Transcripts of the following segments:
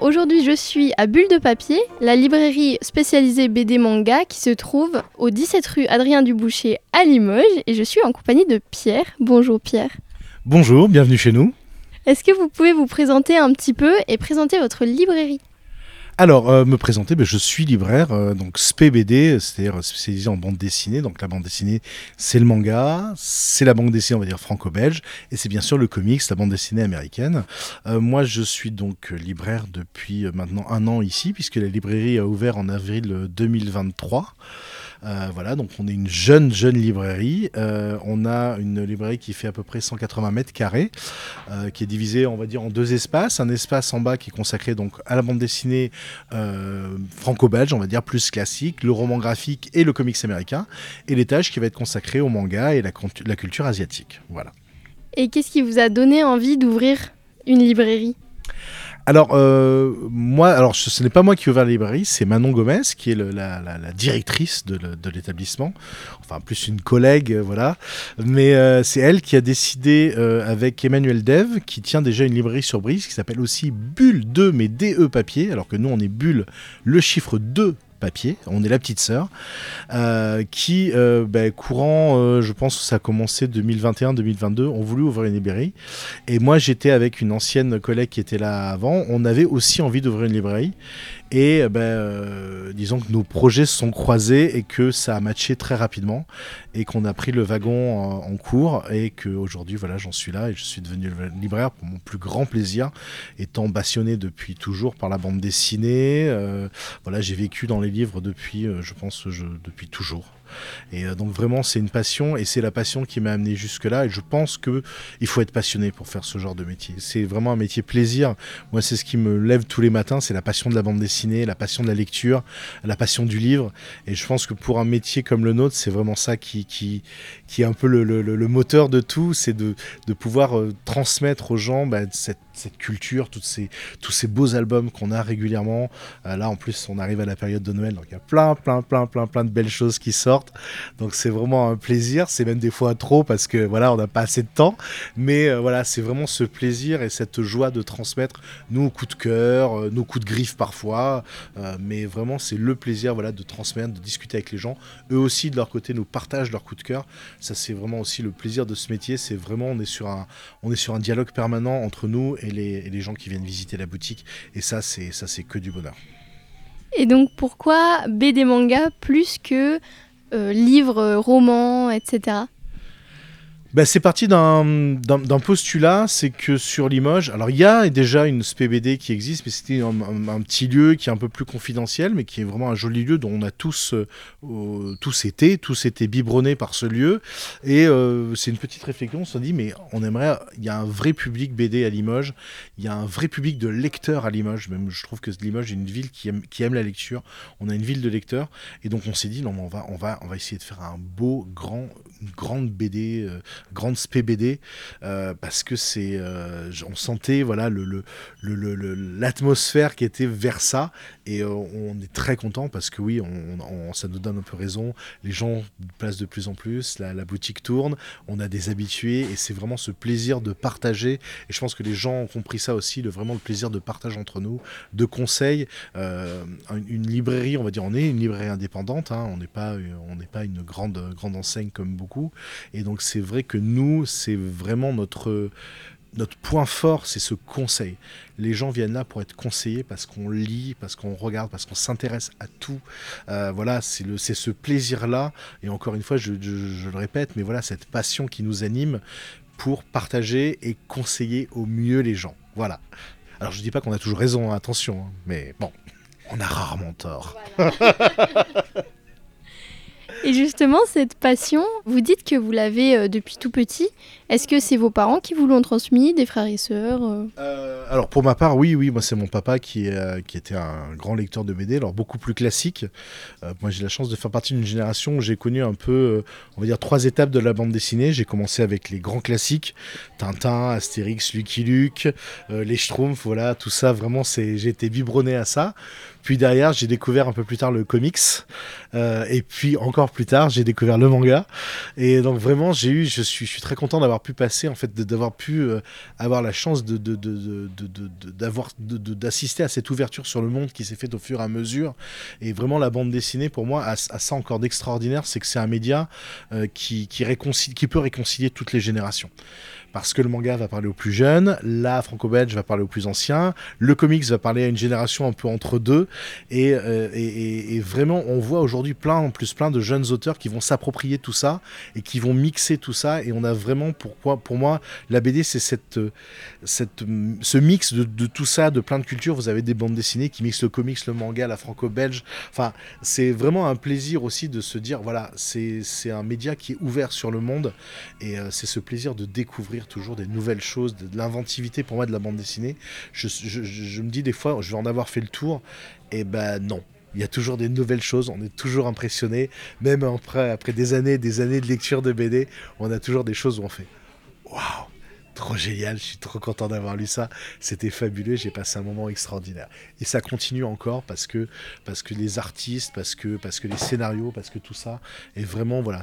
aujourd'hui je suis à Bulle de Papier, la librairie spécialisée BD manga qui se trouve au 17 rue Adrien Duboucher à Limoges et je suis en compagnie de Pierre. Bonjour Pierre. Bonjour, bienvenue chez nous. Est-ce que vous pouvez vous présenter un petit peu et présenter votre librairie ? Alors, me présenter, je suis libraire, donc SPBD, c'est-à-dire spécialisé en bande dessinée. Donc la bande dessinée, c'est le manga, c'est la bande dessinée, on va dire franco-belge, et c'est bien sûr le comics, la bande dessinée américaine. Moi, je suis donc libraire depuis maintenant 1 an ici, puisque la librairie a ouvert en avril 2023. Voilà, donc on est une jeune librairie. On a une librairie qui fait à peu près 180 mètres carrés, qui est divisée, on va dire, en 2 espaces. Un espace en bas qui est consacré donc à la bande dessinée franco-belge, on va dire, plus classique, le roman graphique et le comics américain. Et l'étage qui va être consacré au manga et la culture asiatique. Voilà. Et qu'est-ce qui vous a donné envie d'ouvrir une librairie ? Alors, ce n'est pas moi qui ai ouvert la librairie, c'est Manon Gomez, qui est la directrice de l'établissement. Enfin, plus une collègue, voilà. Mais c'est elle qui a décidé, avec Emmanuel Dev, qui tient déjà une librairie sur Brive, qui s'appelle aussi Bulle 2, mais DE papier, alors que nous, on est Bulle, le chiffre 2 papier, on est la petite sœur, qui, courant, je pense que ça a commencé 2021-2022, ont voulu ouvrir une librairie. Et moi, j'étais avec une ancienne collègue qui était là avant. On avait aussi envie d'ouvrir une librairie. Et disons que nos projets se sont croisés et que ça a matché très rapidement et qu'on a pris le wagon en cours et qu'aujourd'hui, voilà, j'en suis là et je suis devenu libraire pour mon plus grand plaisir, étant passionné depuis toujours par la bande dessinée. Voilà, j'ai vécu dans les livres depuis, depuis toujours. Et donc vraiment c'est une passion et c'est la passion qui m'a amené jusque là et je pense qu'il faut être passionné pour faire ce genre de métier. C'est vraiment un métier plaisir. Moi c'est ce qui me lève tous les matins, c'est la passion de la bande dessinée, la passion de la lecture, la passion du livre et je pense que pour un métier comme le nôtre c'est vraiment ça qui est un peu le moteur de tout, c'est de pouvoir transmettre aux gens cette culture, tous ces beaux albums qu'on a régulièrement. Là en plus on arrive à la période de Noël donc il y a plein de belles choses qui sortent. Donc c'est vraiment un plaisir, c'est même des fois trop parce que voilà, on n'a pas assez de temps, mais voilà, c'est vraiment ce plaisir et cette joie de transmettre nos coups de cœur, nos coups de griffe parfois, mais vraiment c'est le plaisir, voilà, de transmettre, de discuter avec les gens. Eux aussi de leur côté nous partagent leurs coups de cœur. Ça c'est vraiment aussi le plaisir de ce métier, c'est vraiment on est sur un dialogue permanent entre nous et les gens qui viennent visiter la boutique et ça c'est que du bonheur. Et donc pourquoi BD manga plus que livres, romans, etc. C'est parti d'un postulat, c'est que sur Limoges, alors il y a déjà une SPBD qui existe, mais c'était un petit lieu qui est un peu plus confidentiel, mais qui est vraiment un joli lieu dont on a tous été biberonnés par ce lieu. Et c'est une petite réflexion, on s'est dit, mais il y a un vrai public BD à Limoges, il y a un vrai public de lecteurs à Limoges, même je trouve que Limoges est une ville qui aime la lecture, on a une ville de lecteurs, et donc on s'est dit, non, mais on va essayer de faire une grande BD, grande SPBD, parce que on sentait voilà l'atmosphère qui était vers ça et on est très content parce que oui, ça nous donne un peu raison, les gens passent de plus en plus, la boutique tourne, on a des habitués et c'est vraiment ce plaisir de partager et je pense que les gens ont compris ça aussi, vraiment le plaisir de partage entre nous, de conseils, une librairie, on va dire, on est une librairie indépendante, hein, on n'est pas une grande enseigne comme beaucoup et donc c'est vrai que nous, c'est vraiment notre point fort, c'est ce conseil. Les gens viennent là pour être conseillés parce qu'on lit, parce qu'on regarde, parce qu'on s'intéresse à tout. Voilà, c'est ce plaisir-là. Et encore une fois, je le répète, mais voilà, cette passion qui nous anime pour partager et conseiller au mieux les gens. Voilà. Alors, je ne dis pas qu'on a toujours raison, hein, attention, hein, mais bon, on a rarement tort. Voilà. Et justement, cette passion, vous dites que vous l'avez depuis tout petit. Est-ce que c'est vos parents qui vous l'ont transmis, des frères et sœurs Alors pour ma part, oui, moi c'est mon papa qui était un grand lecteur de BD, alors beaucoup plus classique. Moi j'ai la chance de faire partie d'une génération où j'ai connu un peu, on va dire 3 étapes de la bande dessinée. J'ai commencé avec les grands classiques, Tintin, Astérix, Lucky Luke, les Schtroumpfs, voilà, tout ça, vraiment j'ai été biberonné à ça. Puis derrière, j'ai découvert un peu plus tard le comics. Et puis encore plus tard, j'ai découvert le manga. Et donc vraiment, je suis très content d'avoir pu passer, en fait, d'avoir pu avoir la chance d'assister à cette ouverture sur le monde qui s'est faite au fur et à mesure. Et vraiment, la bande dessinée, pour moi, a ça encore d'extraordinaire, c'est que c'est un média qui peut réconcilier toutes les générations. Parce que le manga va parler aux plus jeunes, la franco-belge va parler aux plus anciens, le comics va parler à une génération un peu entre deux, et vraiment on voit aujourd'hui plein de jeunes auteurs qui vont s'approprier tout ça et qui vont mixer tout ça, et on a vraiment, pour moi, la BD c'est ce mix de tout ça, de plein de cultures. Vous avez des bandes dessinées qui mixent le comics, le manga, la franco-belge, enfin c'est vraiment un plaisir aussi de se dire voilà, c'est un média qui est ouvert sur le monde, et c'est ce plaisir de découvrir toujours des nouvelles choses, de l'inventivité pour moi de la bande dessinée. Je me dis des fois, je vais en avoir fait le tour, et ben non. Il y a toujours des nouvelles choses, on est toujours impressionné, même après des années de lecture de BD, on a toujours des choses où on fait waouh, trop génial, je suis trop content d'avoir lu ça, c'était fabuleux, j'ai passé un moment extraordinaire. Et ça continue encore parce que les artistes, parce que les scénarios, parce que tout ça, et vraiment voilà,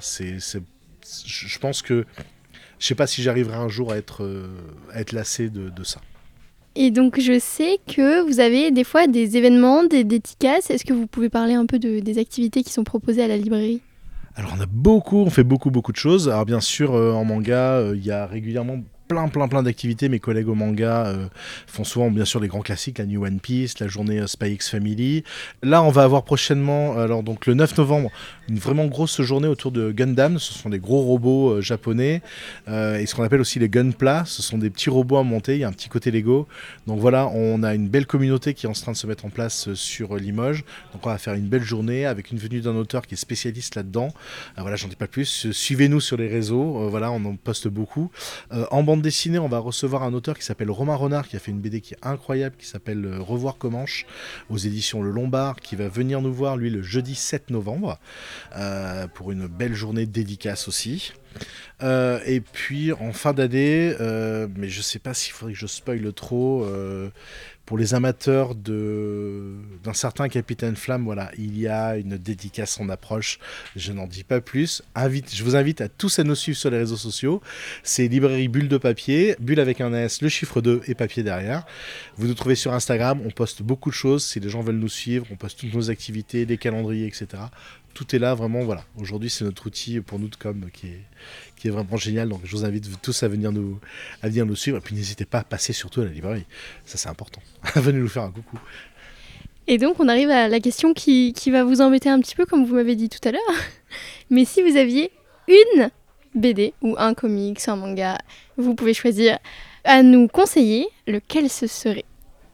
je pense que je sais pas si j'arriverai un jour à être lassé de ça. Et donc je sais que vous avez des fois des événements, des dédicaces. Est-ce que vous pouvez parler un peu des activités qui sont proposées à la librairie ? Alors on fait beaucoup de choses. Alors bien sûr, en manga, il y a régulièrement plein d'activités. Mes collègues au manga font souvent bien sûr les grands classiques, la New One Piece, la journée Spy X Family. Là, on va avoir prochainement, alors donc le 9 novembre, une vraiment grosse journée autour de Gundam. Ce sont des gros robots japonais, et ce qu'on appelle aussi les Gunpla. Ce sont des petits robots à monter, il y a un petit côté Lego. Donc voilà, on a une belle communauté qui est en train de se mettre en place sur Limoges. Donc on va faire une belle journée avec une venue d'un auteur qui est spécialiste là-dedans. Voilà, j'en dis pas plus. Suivez-nous sur les réseaux, voilà, on en poste beaucoup. En bande dessinée, on va recevoir un auteur qui s'appelle Romain Renard, qui a fait une BD qui est incroyable, qui s'appelle Revoir Comanche, aux éditions Le Lombard, qui va venir nous voir, lui, le jeudi 7 novembre, pour une belle journée de dédicace aussi. Et puis, en fin d'année, mais je sais pas s'il faudrait que je spoile trop, pour les amateurs d'un certain Capitaine Flamme, voilà, il y a une dédicace en approche. Je n'en dis pas plus. Je vous invite à tous à nous suivre sur les réseaux sociaux. C'est librairie Bulle de Papier, Bulle avec un S, le chiffre 2 et papier derrière. Vous nous trouvez sur Instagram, on poste beaucoup de choses. Si les gens veulent nous suivre, on poste toutes nos activités, les calendriers, etc. Tout est là, vraiment, voilà. Aujourd'hui, c'est notre outil pour nous de com qui est vraiment génial. Donc, je vous invite tous à venir nous suivre. Et puis, n'hésitez pas à passer surtout à la librairie. Ça, c'est important. Venez nous faire un coucou. Et donc, on arrive à la question qui va vous embêter un petit peu, comme vous m'avez dit tout à l'heure. Mais si vous aviez une BD ou un comics, un manga, vous pouvez choisir à nous conseiller, lequel ce serait ?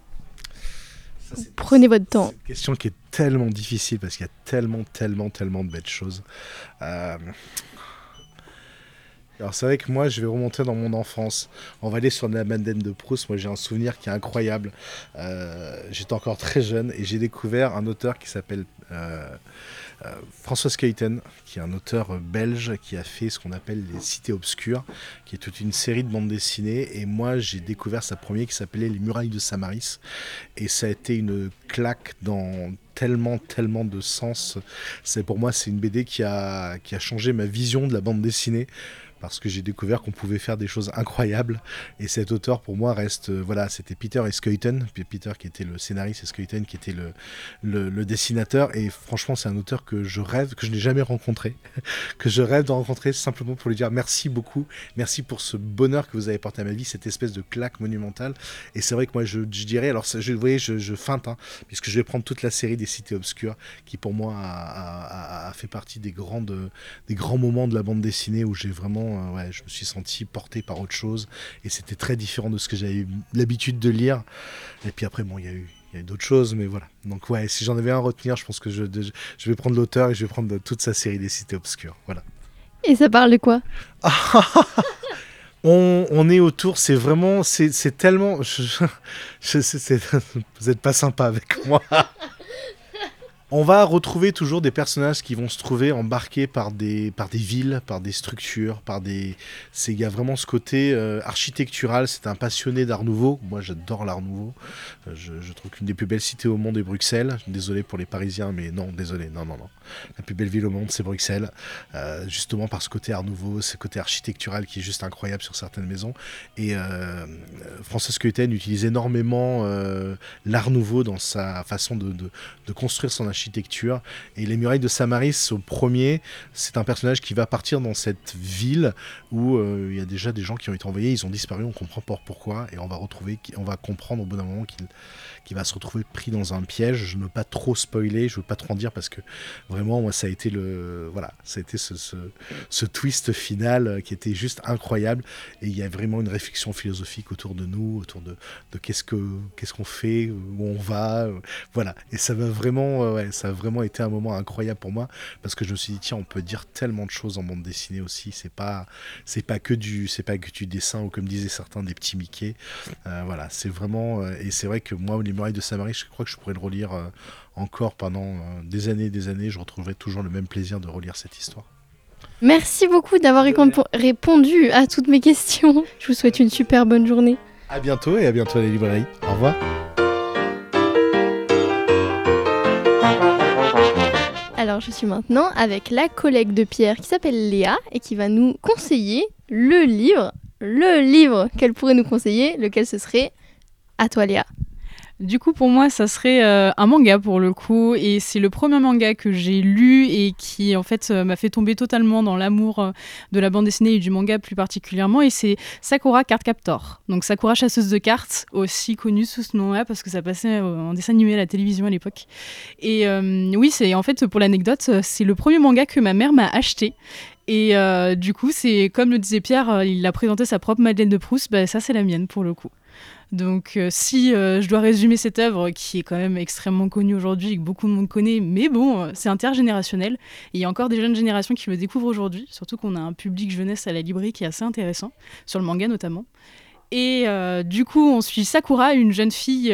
Prenez votre temps. C'est une question qui est tellement difficile parce qu'il y a tellement de belles choses. Alors c'est vrai que moi je vais remonter dans mon enfance. On va aller sur la Madeleine de Proust. Moi j'ai un souvenir qui est incroyable. J'étais encore très jeune et j'ai découvert un auteur qui s'appelle François Skeuten, qui est un auteur belge qui a fait ce qu'on appelle les Cités Obscures, qui est toute une série de bandes dessinées. Et moi j'ai découvert sa première qui s'appelait Les Murailles de Samaris. Et ça a été une claque dans tellement de sens. Pour moi c'est une BD qui a changé ma vision de la bande dessinée, parce que j'ai découvert qu'on pouvait faire des choses incroyables. Et cet auteur, pour moi, reste... voilà, c'était Peter et Skeuten. Peter qui était le scénariste et Skeuten qui était le dessinateur. Et franchement, c'est un auteur que je rêve, que je n'ai jamais rencontré, que je rêve de rencontrer simplement pour lui dire merci beaucoup. Merci pour ce bonheur que vous avez porté à ma vie, cette espèce de claque monumentale. Et c'est vrai que moi, je dirais... Alors, vous voyez, je feinte, hein, puisque je vais prendre toute la série des Cités Obscures, qui pour moi a fait partie des grands moments de la bande dessinée où j'ai vraiment... je me suis senti porté par autre chose, et c'était très différent de ce que j'avais eu l'habitude de lire. Et puis après, bon, il y a eu d'autres choses, mais voilà. Donc ouais, si j'en avais un à retenir, je pense que je vais prendre l'auteur et je vais prendre toute sa série des Cités Obscures. Voilà. Et ça parle de quoi ? On est autour, c'est vraiment, c'est tellement... vous n'êtes pas sympa avec moi. On va retrouver toujours des personnages qui vont se trouver embarqués par des villes, par des structures, il y a vraiment ce côté architectural. C'est un passionné d'Art Nouveau. Moi, j'adore l'Art Nouveau. Je trouve qu'une des plus belles cités au monde est Bruxelles. Désolé pour les Parisiens, mais non, désolé, non. La plus belle ville au monde, c'est Bruxelles. Justement par ce côté Art Nouveau, ce côté architectural qui est juste incroyable sur certaines maisons. Et Frances Cuyten utilise énormément l'Art Nouveau dans sa façon de construire son architecture. Et les murailles de Samaris, au premier, c'est un personnage qui va partir dans cette ville où il y a déjà des gens qui ont été envoyés, ils ont disparu, on comprend pas pourquoi, et on va comprendre au bout d'un moment qu'il va se retrouver pris dans un piège. Je ne veux pas trop spoiler, je veux pas trop en dire parce que vraiment, moi, ça a été ce twist final qui était juste incroyable. Et il y a vraiment une réflexion philosophique autour de nous, autour de qu'est-ce qu'on fait, où on va, voilà. Et ça a vraiment été un moment incroyable pour moi parce que je me suis dit tiens, on peut dire tellement de choses en bande dessinée aussi. C'est pas que du dessin ou comme disaient certains des petits Mickey. Voilà, c'est vraiment et c'est vrai que moi, les murailles de Samaris, je crois que je pourrais le relire encore pendant des années. Je retrouverai toujours le même plaisir de relire cette histoire. Merci beaucoup d'avoir répondu à toutes mes questions. Je vous souhaite une super bonne journée. À bientôt et à bientôt à la librairie. Au revoir. Alors je suis maintenant avec la collègue de Pierre qui s'appelle Léa et qui va nous conseiller le livre qu'elle pourrait nous conseiller, lequel ce serait. À toi Léa. Du coup, pour moi, ça serait un manga pour le coup, et c'est le premier manga que j'ai lu et qui en fait m'a fait tomber totalement dans l'amour de la bande dessinée et du manga plus particulièrement, et c'est Sakura Card Captor. Donc Sakura chasseuse de cartes, aussi connue sous ce nom-là parce que ça passait en dessin animé à la télévision à l'époque. Et oui, c'est en fait, pour l'anecdote, c'est le premier manga que ma mère m'a acheté. Et du coup, c'est comme le disait Pierre, il a présenté sa propre Madeleine de Proust, ça c'est la mienne pour le coup. Donc si je dois résumer cette œuvre qui est quand même extrêmement connue aujourd'hui et que beaucoup de monde connaît, mais bon, c'est intergénérationnel. Et il y a encore des jeunes générations qui le découvrent aujourd'hui, surtout qu'on a un public jeunesse à la librairie qui est assez intéressant, sur le manga notamment. Et du coup, on suit Sakura, une jeune fille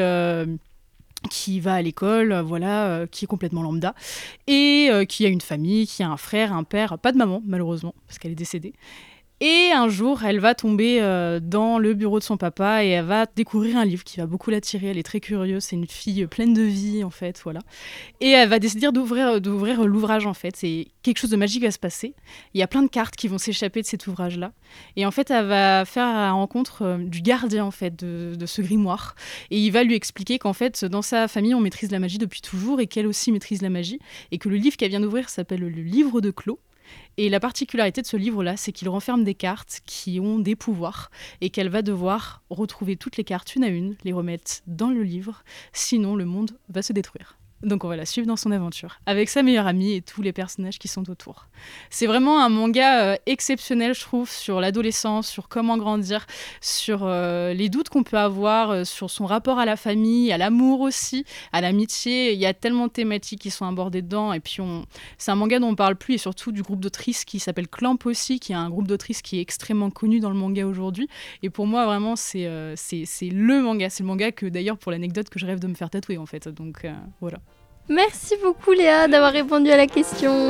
qui va à l'école, qui est complètement lambda, et qui a une famille, qui a un frère, un père, pas de maman malheureusement, parce qu'elle est décédée. Et un jour, elle va tomber dans le bureau de son papa et elle va découvrir un livre qui va beaucoup l'attirer. Elle est très curieuse, c'est une fille pleine de vie en fait, voilà. Et elle va décider d'ouvrir l'ouvrage en fait. Et quelque chose de magique va se passer. Il y a plein de cartes qui vont s'échapper de cet ouvrage-là. Et en fait, elle va faire la rencontre du gardien en fait de ce grimoire. Et il va lui expliquer qu'en fait, dans sa famille, on maîtrise la magie depuis toujours et qu'elle aussi maîtrise la magie. Et que le livre qu'elle vient d'ouvrir s'appelle le livre de Clos. Et la particularité de ce livre-là, c'est qu'il renferme des cartes qui ont des pouvoirs et qu'elle va devoir retrouver toutes les cartes une à une, les remettre dans le livre, sinon le monde va se détruire. Donc on va la suivre dans son aventure, avec sa meilleure amie et tous les personnages qui sont autour. C'est vraiment un manga exceptionnel, je trouve, sur l'adolescence, sur comment grandir, sur les doutes qu'on peut avoir, sur son rapport à la famille, à l'amour aussi, à l'amitié. Il y a tellement de thématiques qui sont abordées dedans. Et puis c'est un manga dont on parle plus, et surtout du groupe d'autrices qui s'appelle Clamp aussi, qui est un groupe d'autrices qui est extrêmement connu dans le manga aujourd'hui. Et pour moi, vraiment, c'est le manga. C'est le manga que, d'ailleurs, pour l'anecdote, que je rêve de me faire tatouer, en fait. Donc voilà. Merci beaucoup Léa d'avoir répondu à la question.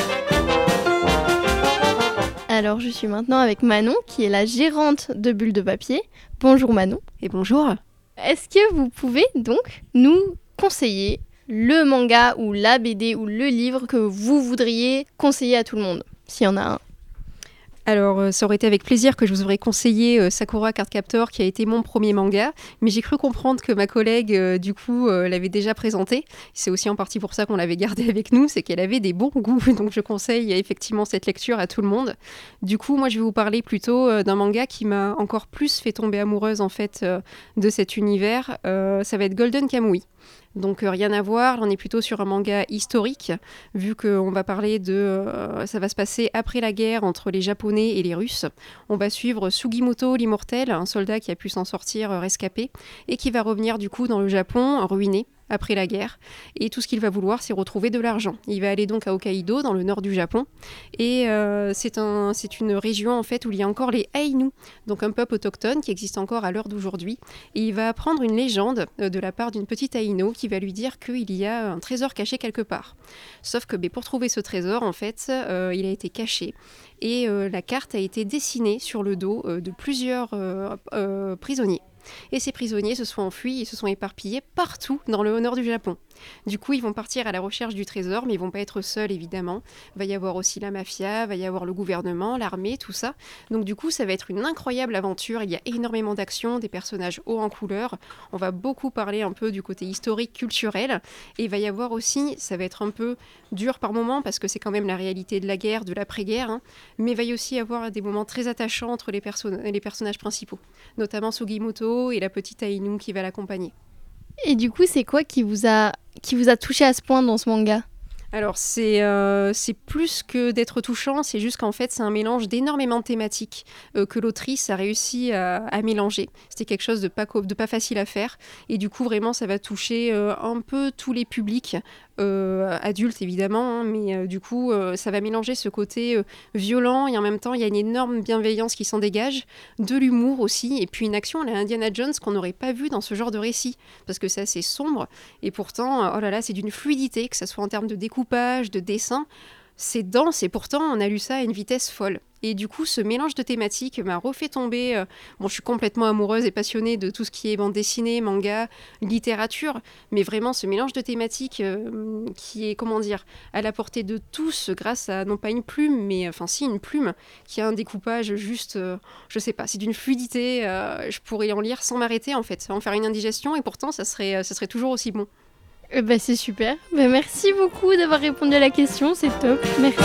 Alors je suis maintenant avec Manon qui est la gérante de Bulle de Papier. Bonjour Manon. Et bonjour. Est-ce que vous pouvez donc nous conseiller le manga ou la BD ou le livre que vous voudriez conseiller à tout le monde, s'il y en a un? Alors, ça aurait été avec plaisir que je vous aurais conseillé Sakura Card Captor, qui a été mon premier manga, mais j'ai cru comprendre que ma collègue, l'avait déjà présenté. C'est aussi en partie pour ça qu'on l'avait gardée avec nous, c'est qu'elle avait des bons goûts, donc je conseille effectivement cette lecture à tout le monde. Du coup, moi, je vais vous parler plutôt d'un manga qui m'a encore plus fait tomber amoureuse, en fait, de cet univers. Ça va être Golden Kamuy. Donc rien à voir, on est plutôt sur un manga historique, vu qu'on va parler ça va se passer après la guerre entre les Japonais et les Russes. On va suivre Sugimoto l'immortel, un soldat qui a pu s'en sortir rescapé, et qui va revenir du coup dans le Japon ruiné, après la guerre. Et tout ce qu'il va vouloir, c'est retrouver de l'argent. Il va aller donc à Hokkaido, dans le nord du Japon. Et c'est une région en fait où il y a encore les Ainu, donc un peuple autochtone qui existe encore à l'heure d'aujourd'hui. Et il va apprendre une légende de la part d'une petite Aino qui va lui dire qu'il y a un trésor caché quelque part. Sauf que pour trouver ce trésor, en fait, il a été caché. Et la carte a été dessinée sur le dos de plusieurs prisonniers. Et ces prisonniers se sont enfuis et se sont éparpillés partout dans le nord du Japon. Du coup, ils vont partir à la recherche du trésor, mais ils vont pas être seuls, évidemment. Il va y avoir aussi la mafia, il va y avoir le gouvernement, l'armée, tout ça. Donc du coup, ça va être une incroyable aventure. Il y a énormément d'action, des personnages hauts en couleur. On va beaucoup parler un peu du côté historique, culturel. Et il va y avoir aussi, ça va être un peu dur par moments, parce que c'est quand même la réalité de la guerre, de l'après-guerre. Hein. Mais il va y aussi avoir des moments très attachants entre les personnages principaux. Notamment Sugimoto et la petite Ainu qui va l'accompagner. Et du coup, c'est quoi qui vous a touché à ce point dans ce manga ? Alors, c'est plus que d'être touchant, c'est juste qu'en fait, c'est un mélange d'énormément de thématiques que l'autrice a réussi à mélanger. C'était quelque chose de pas facile à faire. Et du coup, vraiment, ça va toucher un peu tous les publics, adultes évidemment, hein, mais du coup, ça va mélanger ce côté violent et en même temps, il y a une énorme bienveillance qui s'en dégage, de l'humour aussi, et puis une action à la Indiana Jones qu'on n'aurait pas vu dans ce genre de récit, parce que c'est assez sombre, et pourtant, oh là là, c'est d'une fluidité, que ce soit en termes de découpage, de dessin, c'est dense, et pourtant, on a lu ça à une vitesse folle. Et du coup, ce mélange de thématiques m'a refait tomber. Je suis complètement amoureuse et passionnée de tout ce qui est bande dessinée, manga, littérature. Mais vraiment, ce mélange de thématiques qui est, à la portée de tous grâce à, non pas une plume, mais une plume qui a un découpage juste, je sais pas, c'est d'une fluidité. Je pourrais en lire sans m'arrêter, en fait, en faire une indigestion. Et pourtant, ça serait toujours aussi bon. C'est super. Merci beaucoup d'avoir répondu à la question, c'est top. Merci.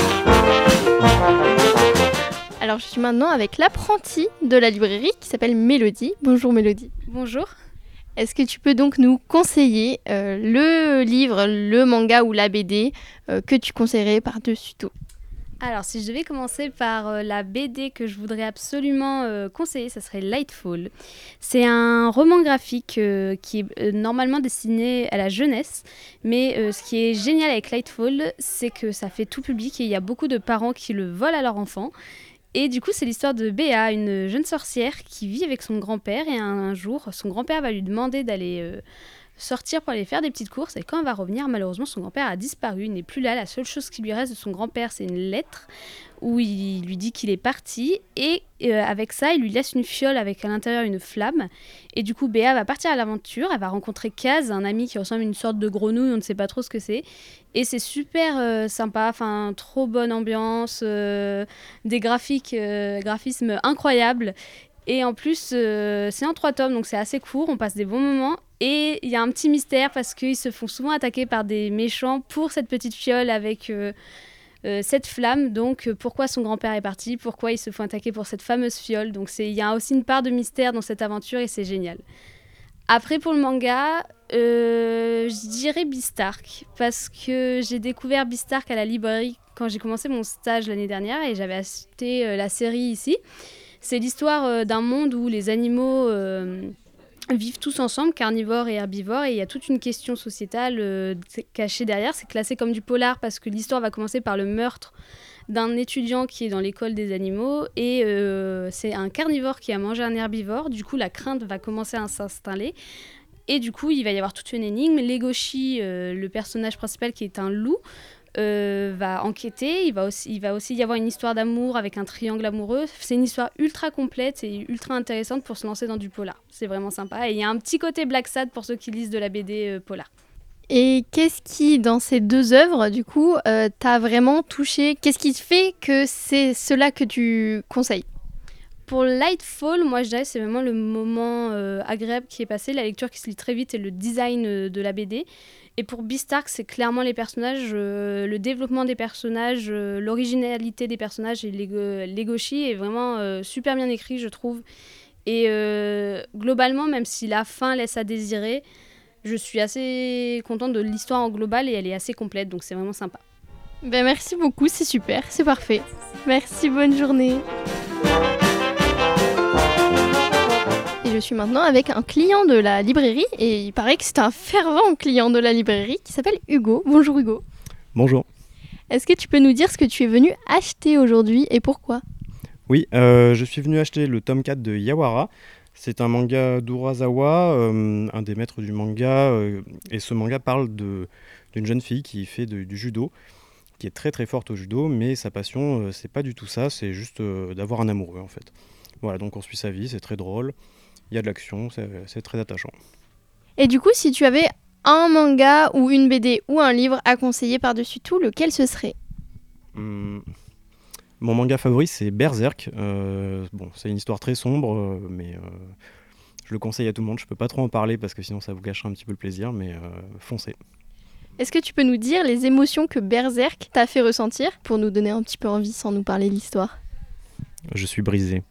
Alors, je suis maintenant avec l'apprentie de la librairie qui s'appelle Mélodie. Bonjour Mélodie. Bonjour. Est-ce que tu peux donc nous conseiller le livre, le manga ou la BD que tu conseillerais par-dessus tout ? Alors, si je devais commencer par la BD que je voudrais absolument conseiller, ça serait Lightfall. C'est un roman graphique qui est normalement destiné à la jeunesse, mais ce qui est génial avec Lightfall, c'est que ça fait tout public et il y a beaucoup de parents qui le volent à leur enfant. Et du coup, c'est l'histoire de Béa, une jeune sorcière qui vit avec son grand-père, et un jour, son grand-père va lui demander d'aller sortir pour aller faire des petites courses, et quand elle va revenir, malheureusement, son grand-père a disparu, il n'est plus là. La seule chose qui lui reste de son grand-père, c'est une lettre où il lui dit qu'il est parti, et avec ça, il lui laisse une fiole avec à l'intérieur une flamme, et du coup, Béa va partir à l'aventure, elle va rencontrer Kaz, un ami qui ressemble à une sorte de grenouille, on ne sait pas trop ce que c'est, et c'est super sympa, trop bonne ambiance, des graphismes incroyables, et en plus, c'est en 3 tomes, donc c'est assez court, on passe des bons moments. Et il y a un petit mystère parce qu'ils se font souvent attaquer par des méchants pour cette petite fiole avec cette flamme. Donc pourquoi son grand-père est parti, pourquoi ils se font attaquer pour cette fameuse fiole. Donc il y a aussi une part de mystère dans cette aventure et c'est génial. Après pour le manga, je dirais Beastark parce que j'ai découvert Beastark à la librairie quand j'ai commencé mon stage l'année dernière et j'avais acheté la série ici. C'est l'histoire d'un monde où les animaux vivent tous ensemble, carnivores et herbivores, et il y a toute une question sociétale cachée derrière. C'est classé comme du polar parce que l'histoire va commencer par le meurtre d'un étudiant qui est dans l'école des animaux, et c'est un carnivore qui a mangé un herbivore. Du coup, la crainte va commencer à s'installer. Et du coup, il va y avoir toute une énigme. Legoshi, le personnage principal qui est un loup, va enquêter. Il va aussi y avoir une histoire d'amour avec un triangle amoureux. C'est une histoire ultra complète et ultra intéressante pour se lancer dans du polar. C'est vraiment sympa. Et il y a un petit côté Black Sad pour ceux qui lisent de la BD polar. Et qu'est-ce qui, dans ces 2 œuvres, du coup, t'a vraiment touché ? Qu'est-ce qui fait que c'est cela que tu conseilles ? Pour Lightfall, moi je dirais que c'est vraiment le moment agréable qui est passé, la lecture qui se lit très vite et le design de la BD. Et pour Beastark, c'est clairement les personnages, le développement des personnages, l'originalité des personnages, et Legoshi est vraiment super bien écrit, je trouve. Et globalement, même si la fin laisse à désirer, je suis assez contente de l'histoire en global et elle est assez complète, donc c'est vraiment sympa. Merci beaucoup, c'est super, c'est parfait. Merci, bonne journée. Et je suis maintenant avec un client de la librairie et il paraît que c'est un fervent client de la librairie qui s'appelle Hugo. Bonjour Hugo. Bonjour. Est-ce que tu peux nous dire ce que tu es venu acheter aujourd'hui et pourquoi ? Oui, je suis venu acheter le tome 4 de Yawara. C'est un manga d'Urasawa, un des maîtres du manga. Et ce manga parle d'une jeune fille qui fait du judo, qui est très très forte au judo, mais sa passion, c'est pas du tout ça, c'est juste d'avoir un amoureux en fait. Voilà, donc on suit sa vie, c'est très drôle, il y a de l'action, c'est très attachant. Et du coup, si tu avais un manga ou une BD ou un livre à conseiller par-dessus tout, lequel ce serait ? Mon manga favori, c'est Berserk. C'est une histoire très sombre, mais je le conseille à tout le monde. Je peux pas trop en parler parce que sinon ça vous gâcherait un petit peu le plaisir, mais foncez. Est-ce que tu peux nous dire les émotions que Berserk t'a fait ressentir pour nous donner un petit peu envie sans nous parler de l'histoire ? Je suis brisé.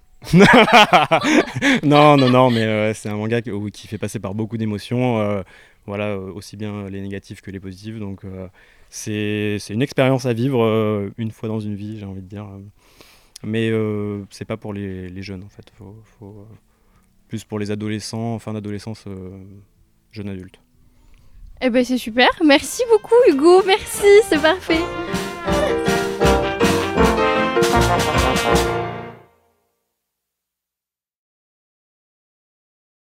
non, mais c'est un manga qui fait passer par beaucoup d'émotions, aussi bien les négatives que les positives. Donc c'est une expérience à vivre une fois dans une vie, j'ai envie de dire. Mais c'est pas pour les jeunes en fait. Faut plus pour les adolescents, fin d'adolescence, jeunes adultes. Eh ben c'est super, merci beaucoup Hugo, merci, c'est parfait.